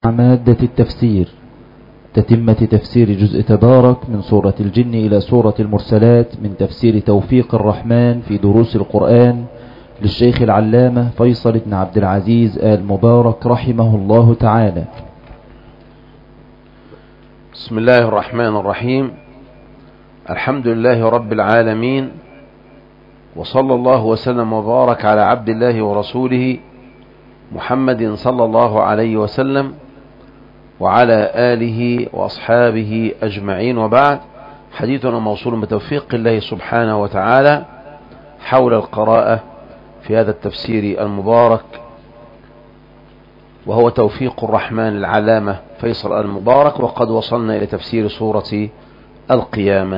مادة التفسير تتمة تفسير جزء تبارك من سورة الجن إلى سورة المرسلات من تفسير توفيق الرحمن في دروس القرآن للشيخ العلامة فيصل بن عبد العزيز آل مبارك رحمه الله تعالى. بسم الله الرحمن الرحيم. الحمد لله رب العالمين، وصلى الله وسلم وبارك على عبد الله ورسوله محمد صلى الله عليه وسلم وعلى آله وأصحابه أجمعين، وبعد. حديثنا موصول بتوفيق الله سبحانه وتعالى حول القراءة في هذا التفسير المبارك، وهو توفيق الرحمن العلامة فيصل المبارك، وقد وصلنا إلى تفسير سورة القيامة.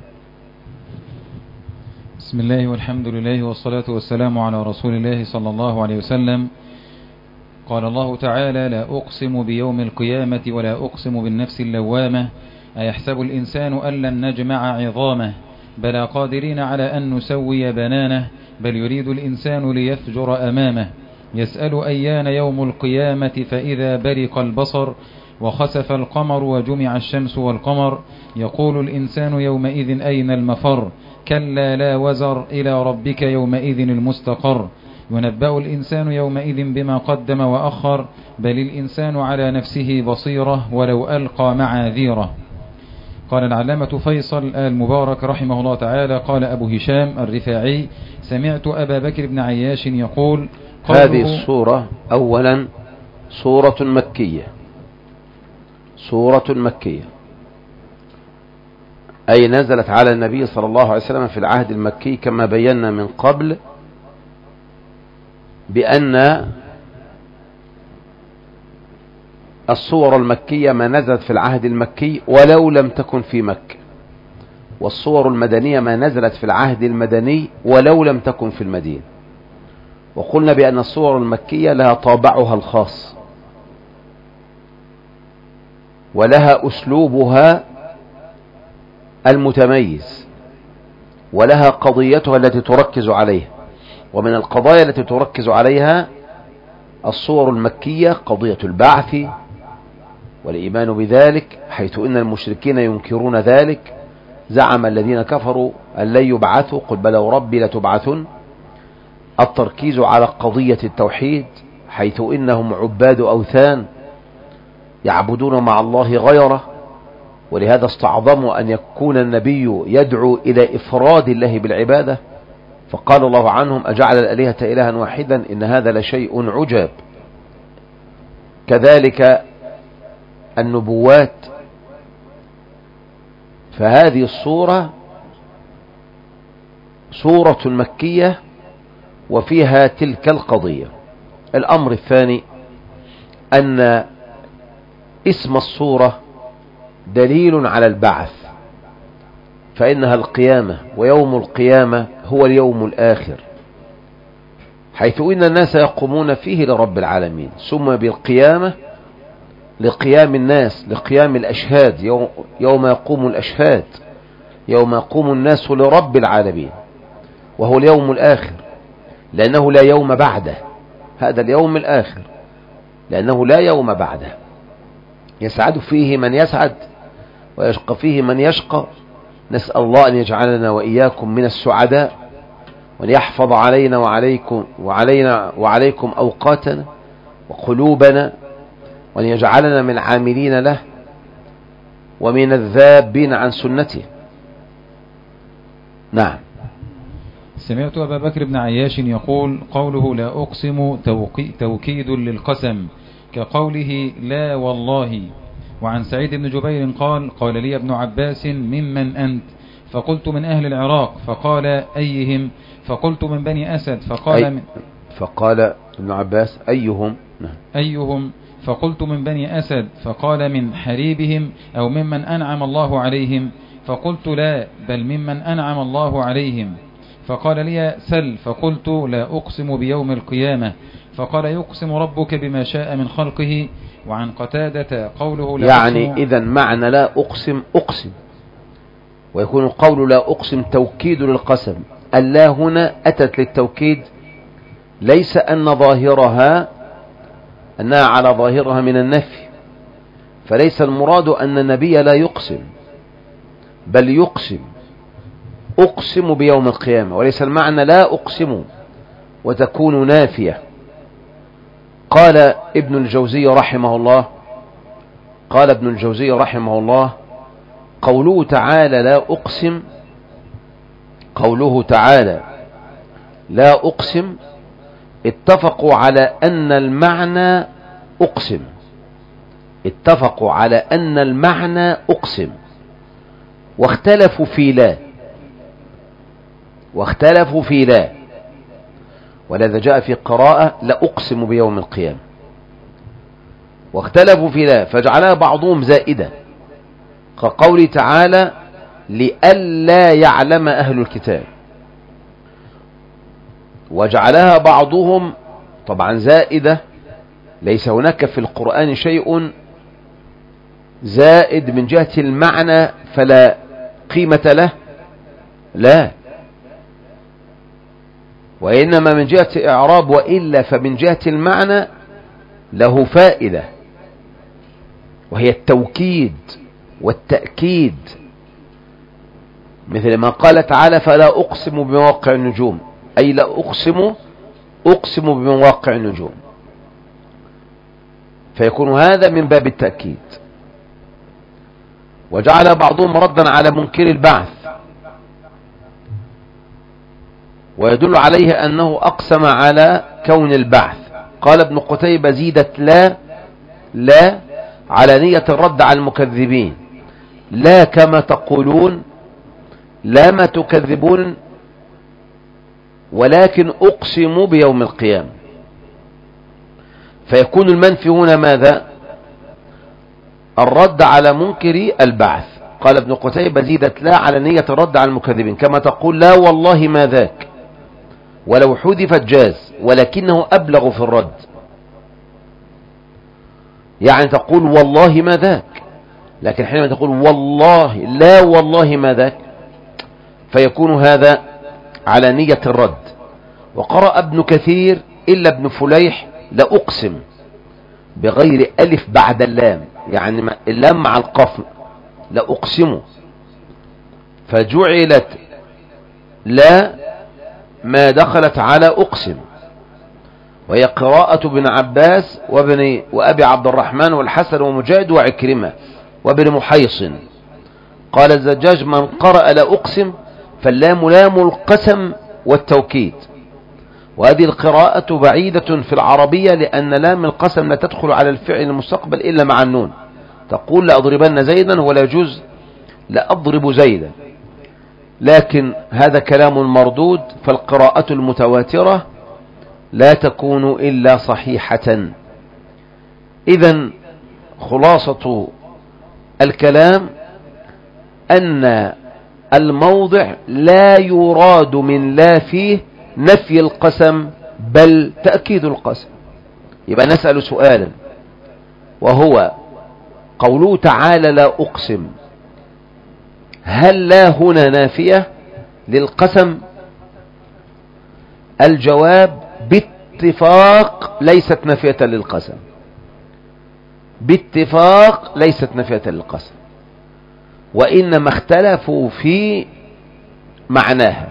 بسم الله والحمد لله والصلاة والسلام على رسول الله صلى الله عليه وسلم. قال الله تعالى: لا أقسم بيوم القيامة ولا أقسم بالنفس اللوامة أيحسب الإنسان أن لن نجمع عظامه بلى قادرين على أن نسوي بنانه بل يريد الإنسان ليفجر أمامه يسأل أيان يوم القيامة فإذا برق البصر وخسف القمر وجمع الشمس والقمر يقول الإنسان يومئذ أين المفر كلا لا وزر إلى ربك يومئذ المستقر ينبأ الإنسان يومئذ بما قدم وأخر بل الإنسان على نفسه بصيرة ولو ألقى معاذيره. قال العلامة فيصل آل مبارك رحمه الله تعالى: قال أبو هشام الرفاعي: سمعت أبا بكر بن عياش يقول: هذه السورة أولا سورة مكية، سورة مكية أي نزلت على النبي صلى الله عليه وسلم في العهد المكي، كما بينا من قبل بأن الصور المكية ما نزلت في العهد المكي ولو لم تكن في مكة، والصور المدنية ما نزلت في العهد المدني ولو لم تكن في المدينة. وقلنا بأن الصور المكية لها طابعها الخاص ولها أسلوبها المتميز ولها قضيتها التي تركز عليها، ومن القضايا التي تركز عليها الصور المكية قضية البعث والإيمان بذلك، حيث إن المشركين ينكرون ذلك. زعم الذين كفروا أن لن يبعثوا قل بلى وربي لتبعثن. التركيز على قضية التوحيد، حيث إنهم عباد أوثان يعبدون مع الله غيره، ولهذا استعظموا أن يكون النبي يدعو إلى إفراد الله بالعبادة، فقال الله عنهم: أجعل الآلهة إلها واحدا إن هذا لشيء عجاب. كذلك النبوات. فهذه الصورة سورة مكية وفيها تلك القضية. الأمر الثاني أن اسم الصورة دليل على البعث، فإنها القيامة، ويوم القيامة هو اليوم الآخر، حيث إن الناس يقومون فيه لرب العالمين. ثم بالقيامة لقيام الناس، لقيام الأشهاد، يوم يقوم الأشهاد، يوم يقوم الناس لرب العالمين، وهو اليوم الآخر، لأنه لا يوم بعده. هذا اليوم الآخر لأنه لا يوم بعده، يسعد فيه من يسعد ويشقى فيه من يشقى. نسأل الله أن يجعلنا وإياكم من السعداء، وأن يحفظ علينا وعليكم أوقاتنا وقلوبنا، وأن يجعلنا من العاملين له ومن الذابين عن سنته. نعم. سمعت أبا بكر بن عياش يقول: قوله لا أقسم توكيد للقسم كقوله لا والله. وعن سعيد بن جبير قال: قال لي ابن عباس: ممن أنت؟ فقلت: من أهل العراق. فقال: أيهم؟ فقلت: من بني أسد. فقال ابن عباس: أيهم؟ أيهم؟ فقلت: من بني أسد. فقال: من حريبهم أو ممن أنعم الله عليهم. فقلت: لا، بل ممن أنعم الله عليهم. فقال لي: سل. فقلت: لا أقسم بيوم القيامة. فقال: يقسم ربك بما شاء من خلقه. وعن قتادة قوله لا يعني إذن معنى لا أقسم أقسم، ويكون قول لا أقسم توكيد للقسم. اللا هنا أتت للتوكيد، ليس أن ظاهرها أنها على ظاهرها من النفي، فليس المراد أن النبي لا يقسم، بل يقسم، أقسم بيوم القيامة، وليس المعنى لا أقسم وتكون نافية. قال ابن الجوزي رحمه الله قوله تعالى لا أقسم اتفقوا على أن المعنى أقسم، واختلفوا في لا، ولذا جاء في قراءة لا أقسم بيوم القيامة، واختلفوا في لا فجعلها بعضهم زائدة كقول تعالى لئلا يعلم أهل الكتاب، وجعلها بعضهم طبعا زائدة. ليس هناك في القرآن شيء زائد من جهة المعنى فلا قيمة له، لا، وإنما من جهة إعراب، وإلا فمن جهة المعنى له فائدة، وهي التوكيد والتأكيد، مثل ما قال تعالى فلا أقسم بمواقع النجوم، أي لا أقسم بمواقع النجوم، فيكون هذا من باب التأكيد. وجعل بعضهم ردا على منكر البعث، ويدل عليه أنه أقسم على كون البعث. قال ابن قتيبة زيدت لا على نية الرد على المكذبين، لا كما تقولون، لا ما تكذبون، ولكن أقسم بيوم القيامة. فيكون المنفي هنا ماذا؟ الرد على منكر البعث. قال ابن قتيبة زيدت لا على نية الرد على المكذبين، كما تقول لا والله ما ذاك، ولو حذفت جاز، ولكنه أبلغ في الرد، يعني تقول والله ما ذاك، لكن حينما تقول والله لا والله ما ذاك فيكون هذا على نية الرد. وقرأ ابن كثير إلا ابن فليح لأقسم بغير ألف بعد اللام، يعني اللام مع القف، لأقسم، فجعلت لا ما دخلت على أقسم. وهي قراءة ابن عباس وأبي عبد الرحمن والحسن ومجاهد وعكرمة وابن محيصن. قال الزجاج من قرأ لأقسم فاللام لام القسم والتوكيد، وهذه القراءة بعيدة في العربية، لأن لام القسم لا تدخل على الفعل المستقبل إلا مع النون. تقول لأضربن زيدا ولا يجوز لأضرب زيدا، لكن هذا كلام مردود، فالقراءة المتواترة لا تكون إلا صحيحة. إذن خلاصة الكلام أن الموضع لا يراد من لا فيه نفي القسم بل تأكيد القسم. يبقى نسأل سؤالا، وهو قوله تعالى لا أقسم، هل لا هنا نافية للقسم؟ الجواب باتفاق ليست نافية للقسم، باتفاق ليست نافية للقسم، وإنما اختلفوا في معناها.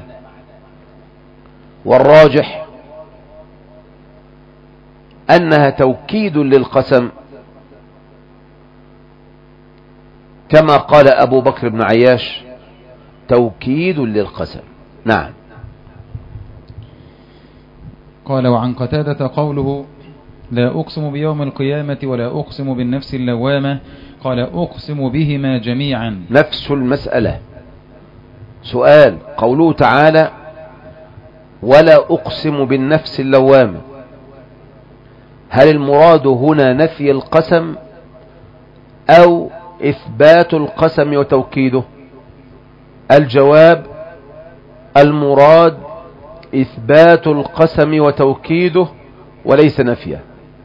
والراجح أنها توكيد للقسم، كما قال أبو بكر بن عياش توكيد للقسم. نعم. قال وعن قتادة قوله لا أقسم بيوم القيامة ولا أقسم بالنفس اللوامة، قال أقسم بهما جميعا. نفس المسألة. سؤال، قوله تعالى ولا أقسم بالنفس اللوامة، هل المراد هنا نفي القسم أو إثبات القسم وتوكيده؟ الجواب المراد إثبات القسم وتوكيده وليس نفيه.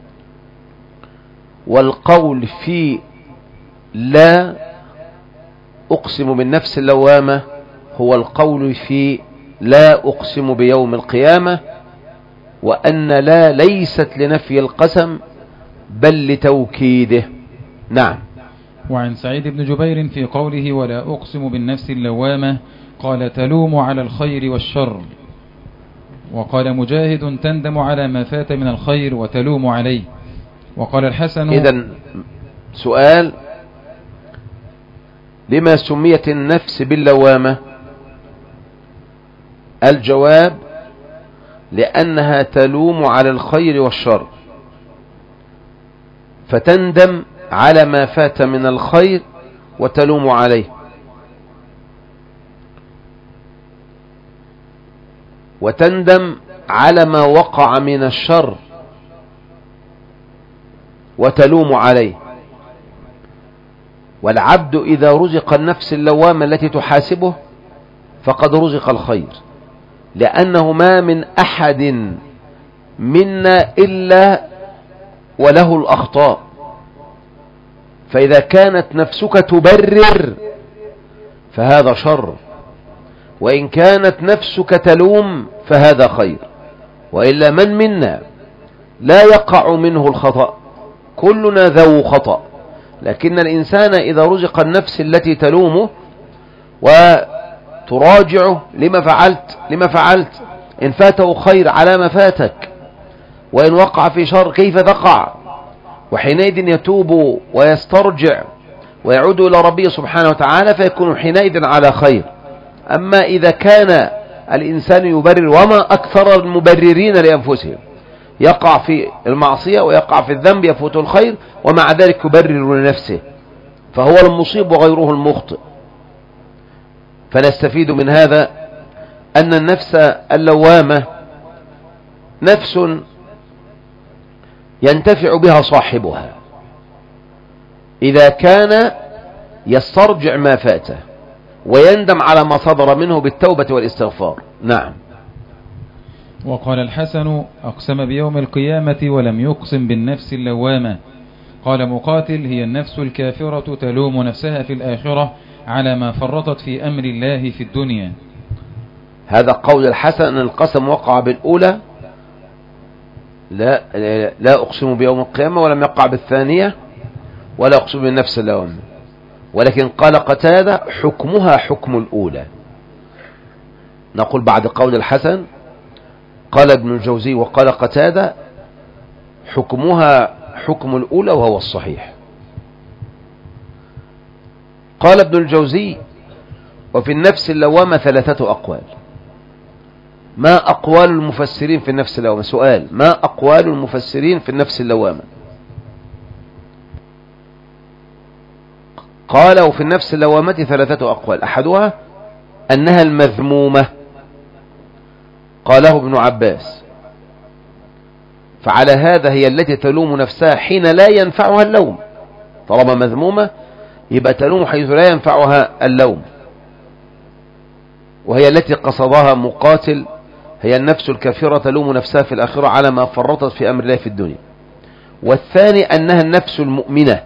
والقول في لا أقسم بالنفس اللوامة هو القول في لا أقسم بيوم القيامة، وأن لا ليست لنفي القسم بل لتوكيده. نعم. وعن سعيد بن جبير في قوله ولا أقسم بالنفس اللوامة قال تلوم على الخير والشر. وقال مجاهد تندم على ما فات من الخير وتلوم عليه. وقال الحسن إذن سؤال: لما سميت النفس باللوامة؟ الجواب: لأنها تلوم على الخير والشر، فتندم على ما فات من الخير وتلوم عليه، وتندم على ما وقع من الشر وتلوم عليه. والعبد إذا رزق النفس اللوامة التي تحاسبه فقد رزق الخير، لأنه ما من أحد منا إلا وله الأخطاء، فإذا كانت نفسك تبرر فهذا شر، وإن كانت نفسك تلوم فهذا خير. وإلا من منا لا يقع منه الخطأ؟ كلنا ذو خطأ، لكن الإنسان إذا رزق النفس التي تلومه وتراجعه لما فعلت، إن فاته خير على ما فاتك، وإن وقع في شر كيف تقع، وحينئذ يتوب ويسترجع ويعود إلى ربه سبحانه وتعالى فيكون حينئذ على خير. أما إذا كان الإنسان يبرر، وما أكثر المبررين لأنفسهم، يقع في المعصية ويقع في الذنب يفوت الخير ومع ذلك يبرر لنفسه، فهو المصيب وغيره المخطئ. فنستفيد من هذا أن النفس اللوامة نفس ينتفع بها صاحبها إذا كان يسترجع ما فاته ويندم على ما صدر منه بالتوبة والاستغفار. نعم. وقال الحسن أقسم بيوم القيامة ولم يقسم بالنفس اللوامة. قال مقاتل هي النفس الكافرة تلوم نفسها في الآخرة على ما فرطت في أمر الله في الدنيا. هذا قول الحسن أن القسم وقع بالأولى، لا أقسم بيوم القيامة، ولم يقع بالثانية ولا أقسم بالنفس اللوامة. ولكن قال قتادة حكمها حكم الأولى. نقول بعد قول الحسن قال ابن الجوزي وقال قتادة حكمها حكم الأولى، وهو الصحيح. قال ابن الجوزي وفي النفس اللوامة 3 أقوال. ما أقوال المفسرين في النفس اللوامة؟ سؤال: ما أقوال المفسرين في النفس اللوامة؟ قال وفي النفس اللوامة 3 أقوال. أحدها أنها المذمومة، قاله ابن عباس، فعلى هذا هي التي تلوم نفسها حين لا ينفعها اللوم. طالما مذمومة يبقى تلوم حيث لا ينفعها اللوم، وهي التي قصدها مقاتل، هي النفس الكافرة تلوم نفسها في الآخرة على ما فرطت في أمر الله في الدنيا. والثاني أنها النفس المؤمنة،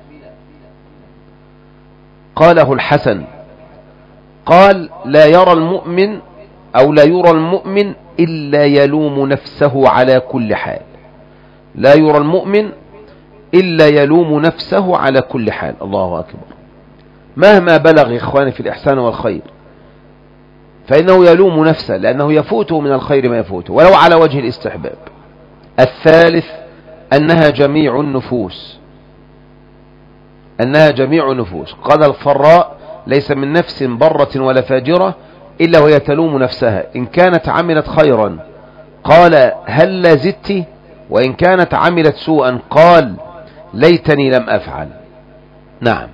قاله الحسن، قال لا يرى المؤمن أو لا يرى المؤمن إلا يلوم نفسه على كل حال. لا يرى المؤمن إلا يلوم نفسه على كل حال. الله أكبر. مهما بلغ إخواني في الإحسان والخير فإنه يلوم نفسه، لأنه يفوته من الخير ما يفوته ولو على وجه الاستحباب. الثالث أنها جميع النفوس، أنها جميع النفوس. قال الفراء ليس من نفس برة ولا فاجرة إلا وهي تلوم نفسها، إن كانت عملت خيرا قال هل زدت، وإن كانت عملت سوءا قال ليتني لم أفعل. نعم.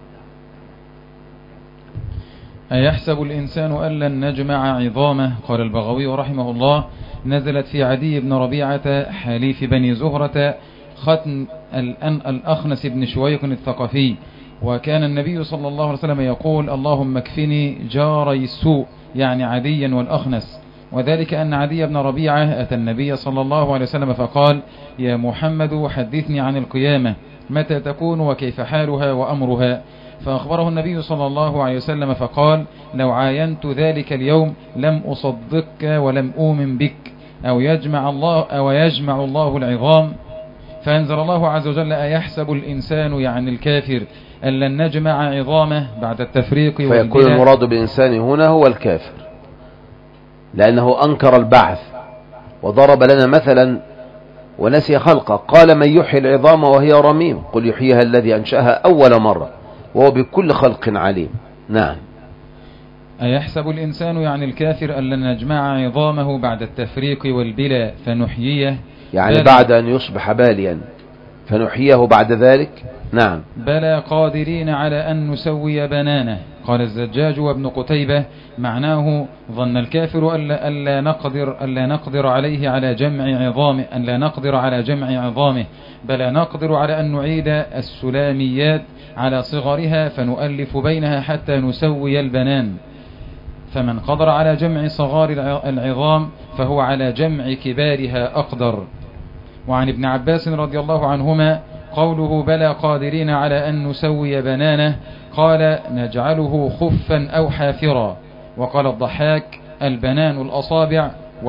أيحسب الإنسان أن لن نجمع عظامه؟ قال البغوي رحمه الله نزلت في عدي بن ربيعة حليف بني زهرة ختن الأخنس بن شويق الثقفي، وكان النبي صلى الله عليه وسلم يقول اللهم اكفني جاري السوء، يعني عديا والأخنس. وذلك أن عدي بن ربيعة أتى النبي صلى الله عليه وسلم فقال يا محمد حدثني عن القيامة، متى تكون وكيف حالها وأمرها؟ فأخبره النبي صلى الله عليه وسلم فقال لو عاينت ذلك اليوم لم أصدقك ولم أؤمن بك، أو يجمع الله العظام فأنزل الله عز وجل: أيحسب الإنسان يعني الكافر أن لن نجمع عظامه بعد التفريق والبناء. فيكون المراد بالإنسان هنا هو الكافر، لأنه أنكر البعث وضرب لنا مثلا ونسي خلقه. قال: من يحيي العظام وهي رميم، قل يحييها الذي أنشأها أول مرة وهو بكل خلق عليم. نعم. أيحسب الإنسان يعني الكافر أن لن نجمع عظامه بعد التفريق والبلاء فنحييه، يعني بعد أن يصبح باليا فنحييه بعد ذلك. نعم. بلى قادرين على أن نسوي بنانه. قال الزجاج وابن قتيبة: معناه ظن الكافر ألا نقدر عليه على جمع عظامه، أن لا نقدر على جمع عظامه، بل نقدر على أن نعيد السلاميات على صغرها فنؤلف بينها حتى نسوي البنان. فمن قدر على جمع صغار العظام فهو على جمع كبارها أقدر. وعن ابن عباس رضي الله عنهما قوله: بلى قادرين على أن نسوي بنانه، قال: نجعله خفا أو حافرا. وقال الضحاك: البنان الأصابع.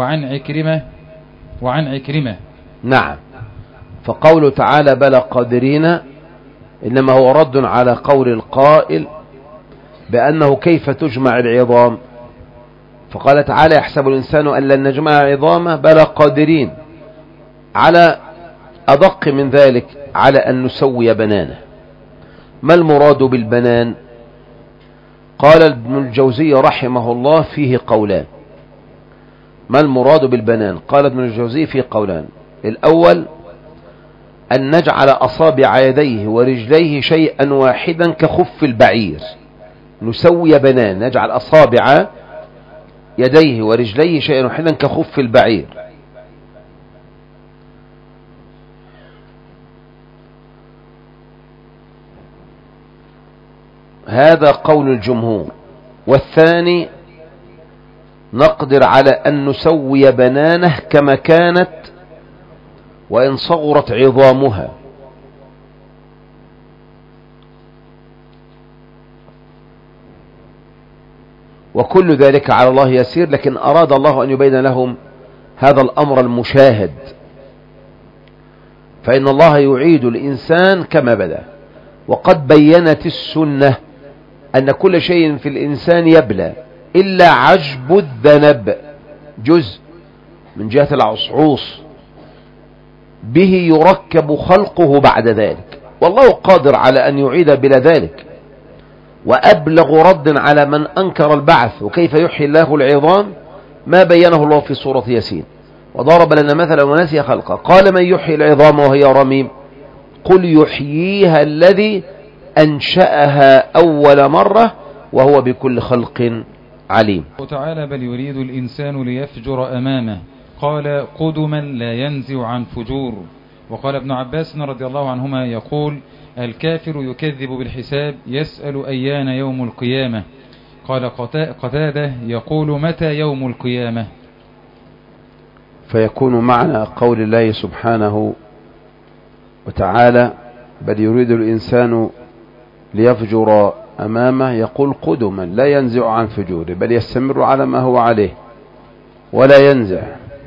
وعن عكرمة. نعم. فقوله تعالى بلى قادرين إنما هو رد على قول القائل بأنه كيف تجمع العظام، فقال تعالى: يحسب الإنسان أن لن نجمع عظامه، بلى قادرين على أدق من ذلك على أن نسوي بنانه. ما المراد بالبنان؟ قال ابن الجوزي رحمه الله فيه قولان. ما المراد بالبنان؟ قال ابن الجوزي فيه قولان. الأول أن نجعل أصابع يديه ورجليه شيئا واحدا كخف البعير، نسوي بنان، نجعل أصابع يديه ورجليه شيئا واحدا كخف البعير. هذا قول الجمهور. والثاني نقدر على أن نسوي بنانه كما كانت وإن صغرت عظامها. وكل ذلك على الله يسير، لكن أراد الله أن يبين لهم هذا الأمر المشاهد. فإن الله يعيد الإنسان كما بدأ، وقد بينت السنة أن كل شيء في الإنسان يبلى إلا عجب الذنب، جزء من جهة العصعوص به يركب خلقه بعد ذلك، والله قادر على أن يعيد بلا ذلك. وأبلغ رد على من أنكر البعث وكيف يحيي الله العظام ما بينه الله في سورة ياسين، وضرب لنا مثلا ونسي خلقه. قال: من يحيي العظام وهي رميم، قل يحييها الذي أنشأها أول مرة وهو بكل خلق عليم. وتعالى: بل يريد الإنسان ليفجر أمامه، قال: قدما لا ينزع عن فجور. وقال ابن عباس رضي الله عنهما يقول: الكافر يكذب بالحساب، يسأل أيان يوم القيامة. قال قتادة: يقول: متى يوم القيامة؟ فيكون معنى قول الله سبحانه وتعالى: بل يريد الإنسان ليفجر أمامه، يقول قدما لا ينزع عن فجوره، بل يستمر على ما هو عليه ولا ينزع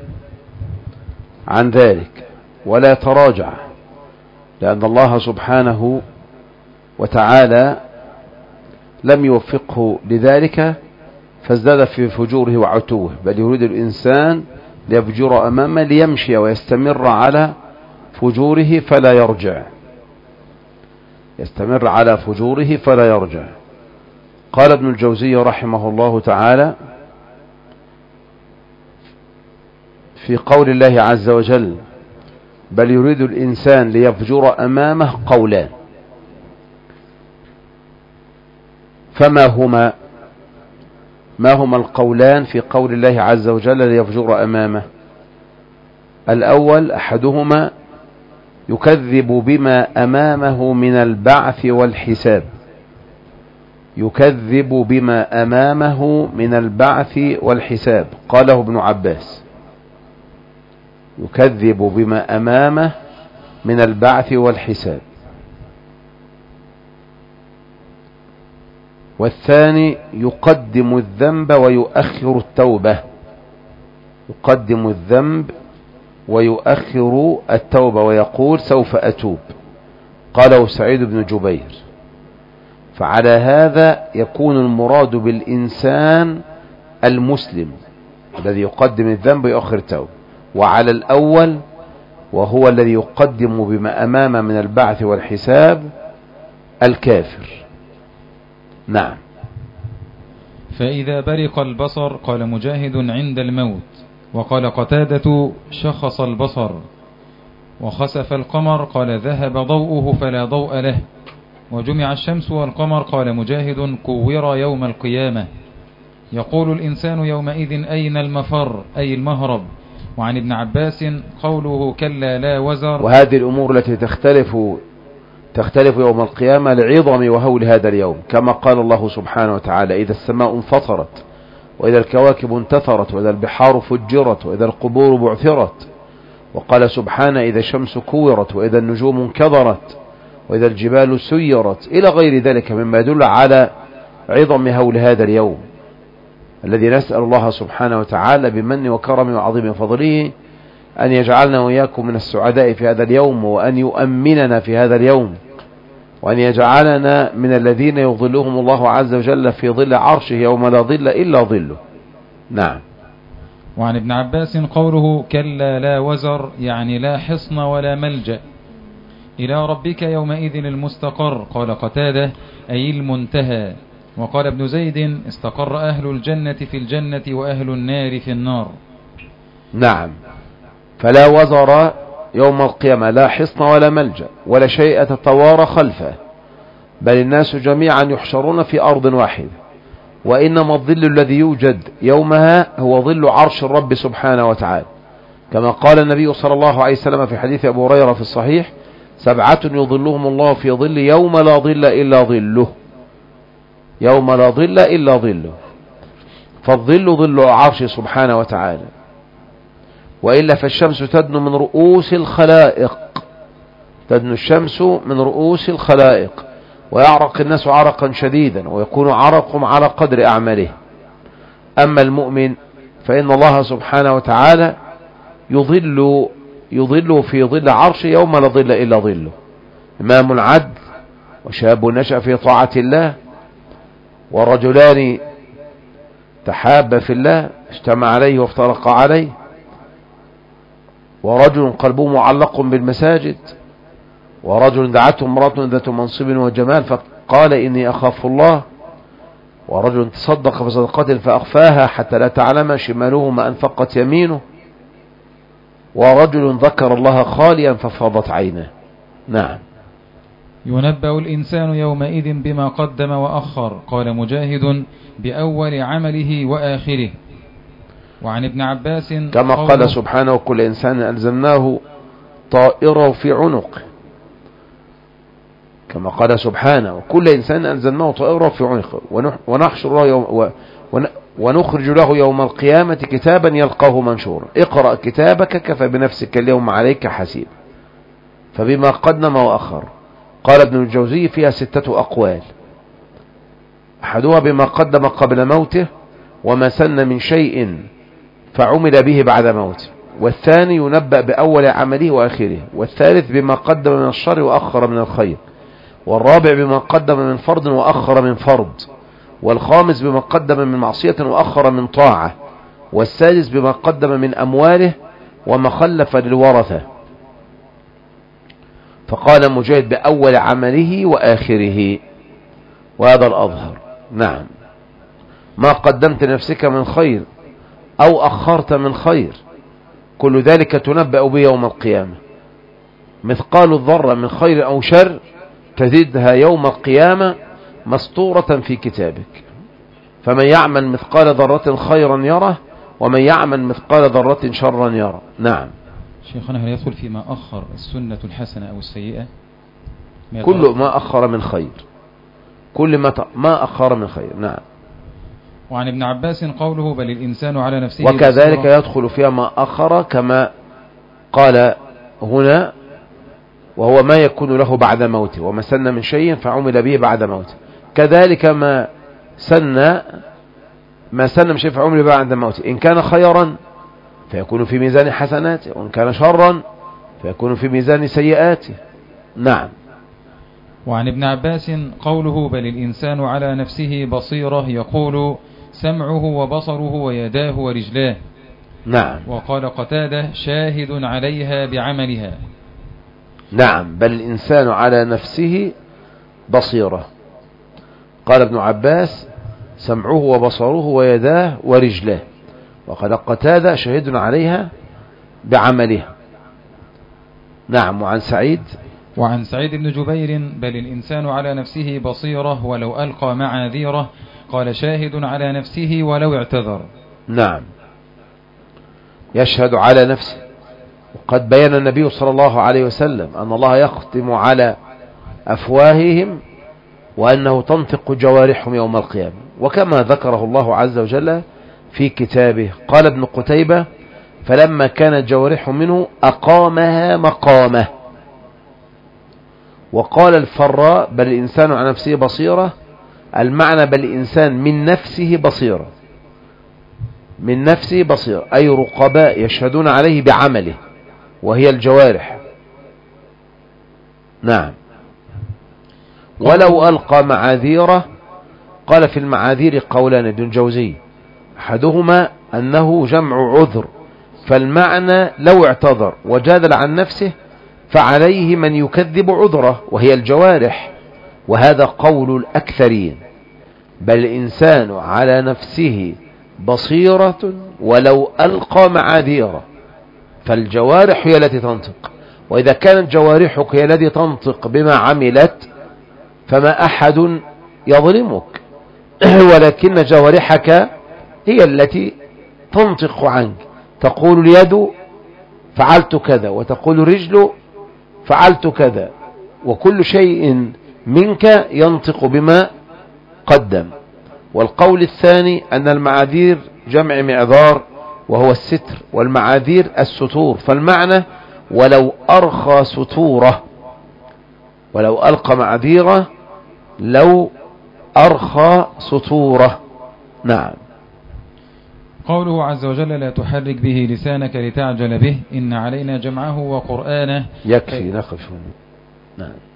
عن ذلك ولا يتراجع، لأن الله سبحانه وتعالى لم يوفقه لذلك فازداد في فجوره وعتوه. بل يريد الإنسان ليفجر أمامه ليمشي ويستمر على فجوره فلا يرجع، يستمر على فجوره فلا يرجع. قال ابن الجوزي رحمه الله تعالى في قول الله عز وجل: بل يريد الإنسان ليفجر أمامه، قولان. فما هما؟ ما هما القولان في قول الله عز وجل ليفجر أمامه؟ الأول أحدهما يكذب بما أمامه من البعث والحساب، يكذب بما أمامه من البعث والحساب، قاله ابن عباس: يكذب بما أمامه من البعث والحساب. والثاني يقدم الذنب ويؤخر التوبة، يقدم الذنب ويؤخر التوبة ويقول سوف أتوب، قاله سعيد بن جبير. فعلى هذا يكون المراد بالإنسان المسلم الذي يقدم الذنب ويؤخر التوبة، وعلى الأول وهو الذي يقدم بما أمامه من البعث والحساب الكافر. نعم. فإذا برق البصر قال مجاهد عند الموت، وقال قتادة شخص البصر. وخسف القمر قال ذهب ضوءه فلا ضوء له. وجمع الشمس والقمر قال مجاهد كور يوم القيامة. يقول الإنسان يومئذ أين المفر أي المهرب. وعن ابن عباس قوله كلا لا وزر. وهذه الأمور التي تختلف يوم القيامة لعظم وهول هذا اليوم، كما قال الله سبحانه وتعالى إذا السماء انفطرت وإذا الكواكب انتثرت وإذا البحار فجرت وإذا القبور بعثرت. وقال سبحانه إذا الشمس كورت وإذا النجوم انكدرت وإذا الجبال سيرت إلى غير ذلك مما يدل على عظم هول هذا اليوم الذي نسأل الله سبحانه وتعالى بمن وكرم وعظيم فضله أن يجعلنا وإياكم من السعداء في هذا اليوم، وأن يؤمننا في هذا اليوم، وأن يجعلنا من الذين يظلهم الله عز وجل في ظل عرشه يوم لا ظل إلا ظله. نعم. وعن ابن عباس قوله كلا لا وزر يعني لا حصن ولا ملجأ. إلى ربك يومئذ المستقر قال قتادة أي المنتهى. وقال ابن زيد استقر أهل الجنة في الجنة وأهل النار في النار. نعم. فلا وزر يوم القيامة، لا حصن ولا ملجأ ولا شيء تتوارى خلفه، بل الناس جميعا يحشرون في أرض واحدة، وإنما الظل الذي يوجد يومها هو ظل عرش الرب سبحانه وتعالى، كما قال النبي صلى الله عليه وسلم في حديث أبو هريرة في الصحيح 7 يظلهم الله في ظل يوم لا ظل إلا ظله، يوم لا ظل إلا ظله. فالظل ظل عرش سبحانه وتعالى، وإلا فالشمس تدنو من رؤوس الخلائق، تدنو الشمس من رؤوس الخلائق، ويعرق الناس عرقا شديدا ويكون عرقهم على قدر أعماله. أما المؤمن فإن الله سبحانه وتعالى يظل في ظل عرش يوم لا ظل إلا ظله. إمام عدل وشاب نشأ في طاعة الله ورجلان تحابا في الله اجتمع عليه وافترقا عليه، ورجل قلبه معلق بالمساجد، ورجل دعته امرأة ذات منصب وجمال فقال إني أخاف الله، ورجل تصدق بصدقة فأخفاها حتى لا تعلم شماله ما أنفقت يمينه، ورجل ذكر الله خاليا ففاضت عينه. نعم. ينبأ الإنسان يومئذ بما قدم وأخر قال مجاهد بأول عمله وآخره. وعن ابن عباس كما قال سبحانه كل إنسان ألزمناه طائره في عنقه، كما قال سبحانه كل إنسان ألزمناه طائره في عنقه ونخرج له يوم القيامة كتابا يلقاه منشورا اقرأ كتابك كفى بنفسك اليوم عليك حسيب. فبما قدم وأخر قال ابن الجوزي فيها 6 أقوال، أحدها بما قدم قبل موته وما سن من شيء فعمل به بعد موته، والثاني ينبأ بأول عمله وآخره، والثالث بما قدم من الشر وأخر من الخير، والرابع بما قدم من فرض وأخر من فرض، والخامس بما قدم من معصية وأخر من طاعة، والسادس بما قدم من أمواله وما خلف للورثة. فقال مجاهد بأول عمله وآخره، وهذا الأظهر. نعم. ما قدمت لنفسك من خير أو أخرت من خير كل ذلك تنبأ به يوم القيامة، مثقال الذرة من خير أو شر تجدها يوم القيامة مسطورة في كتابك، فمن يعمل مثقال ذرة خيرا يره ومن يعمل مثقال ذرة شرا يره. نعم. شيخنا هل يدخل فيما أخر السنة الحسنة أو السيئة؟ كل ما أخر من خير، كل ما أخر من خير. نعم. وعن ابن عباس قوله بل الإنسان على نفسه وكذلك يدخل فيها ما أخر كما قال هنا وهو ما يكون له بعد موته، وما سن من شيء فعمل به بعد موته، كذلك ما سن من شيء فعمل به بعد موته إن كان خيرا فيكون في ميزان حسناته، وإن كان شرا فيكون في ميزان سيئاته. نعم. وعن ابن عباس قوله بل الإنسان على نفسه بصيرة يقول سمعه وبصره ويداه ورجلاه. نعم. وقال قتادة شاهد عليها بعملها. نعم، بل الإنسان على نفسه بصيرة. قال ابن عباس سمعه وبصره ويداه ورجلاه، وقال قتادة شاهد عليها بعملها. نعم. وعن سعيد بن جبير بل الإنسان على نفسه بصيرة ولو ألقى معاذيره قال شاهد على نفسه ولو اعتذر. نعم، يشهد على نفسه. وقد بين النبي صلى الله عليه وسلم أن الله يختم على أفواههم وأنه تنطق جوارحهم يوم القيامة، وكما ذكره الله عز وجل في كتابه. قال ابن قتيبة فلما كانت جوارح منه أقامها مقامه. وقال الفراء بل الإنسان عن نفسه بصيرة، المعنى بل الإنسان من نفسه بصيرة، من نفسه بصيرة، أي رقباء يشهدون عليه بعمله وهي الجوارح. نعم. ولو ألقى معاذيره، قال في المعاذير قولان ابن الجوزي، أحدهما أنه جمع عذر، فالمعنى لو اعتذر وجادل عن نفسه فعليه من يكذب عذره وهي الجوارح، وهذا قول الأكثرين. بل الإنسان على نفسه بصيرة ولو ألقى معاذيره، فالجوارح هي التي تنطق، وإذا كانت جوارحك هي التي تنطق بما عملت فما أحد يظلمك، ولكن جوارحك هي التي تنطق عنك. تقول اليد فعلت كذا، وتقول الرجل فعلت كذا، وكل شيء منك ينطق بما قدم. والقول الثاني أن المعاذير جمع معذار وهو الستر، والمعاذير الستور، فالمعنى ولو أرخى ستوره، ولو ألقى معاذيره لو أرخى سطوره. نعم. قوله عز وجل لا تحرك به لسانك لتعجل به إن علينا جمعه وقرآنه. يكفي نقف. نعم.